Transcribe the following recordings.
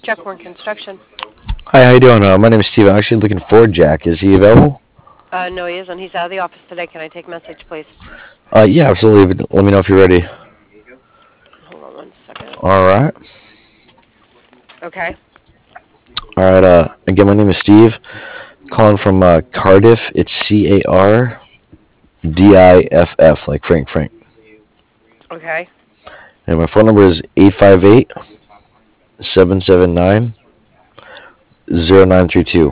Chuckhorn Construction. Hi, how you doing? My name is Steve. I'm actually looking for Jack. Is he available? No, he isn't. He's out of the office today. Can I take a message, please? Yeah, absolutely. But let me know if you're ready. Hold on one second. All right. Okay. All right. Again, my name is Steve. Calling from Cardiff. It's Cardiff, like Frank. Okay. And my phone number is 858-779-0932.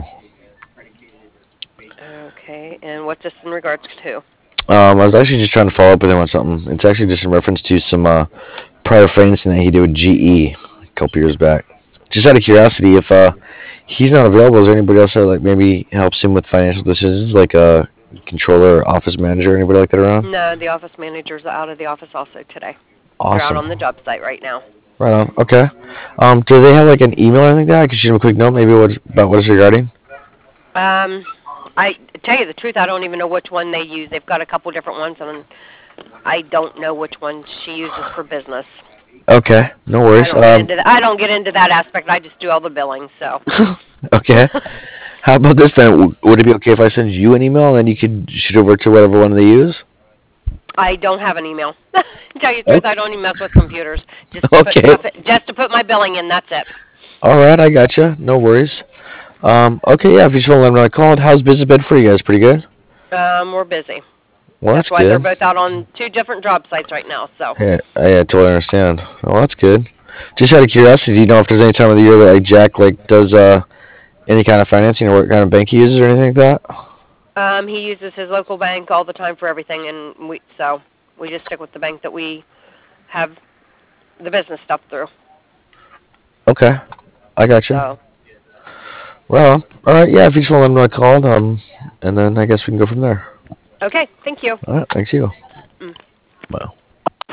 Okay. And what's this in regards to? I was actually just trying to follow up with him on something. It's actually just in reference to some prior financing that he did with GE a couple years back. Just out of curiosity, if he's not available, is there anybody else that like maybe helps him with financial decisions, like a controller, or office manager, anybody like that around? No, the office managers are out of the office also today. They're out Awesome. on the job site right now. Right on. Okay. Do they have like an email or anything like that? I could shoot him a quick note, maybe about what it's regarding. Um, I tell you the truth, I don't even know which one they use. They've got a couple different ones, and I don't know which one she uses for business. Okay. No worries. I don't get into that aspect. I just do all the billing. So. Okay. How about this then? Would it be okay if I send you an email and then you could shoot over to whatever one they use? I don't have an email. Tell you the truth, Okay. I don't even mess with computers. Okay. Just to put my billing in. That's it. All right, I gotcha. No worries. Okay, yeah. If you just want to let me know I called, how's business been for you guys? Pretty good. We're busy. Well, That's that's why they're good. both out on two different job sites right now. So. Yeah, I totally understand. Well, that's good. Just out of curiosity, do you know if there's any time of the year that like Jack like does any kind of financing or what kind of bank he uses or anything like that? He uses his local bank all the time for everything, and we just stick with the bank that we have the business stuff through. Okay, I gotcha. So. Well, all right, yeah. If you just want to let me know I called, and then I guess we can go from there. Okay. Thank you. All right, thanks you. Mm. Bye.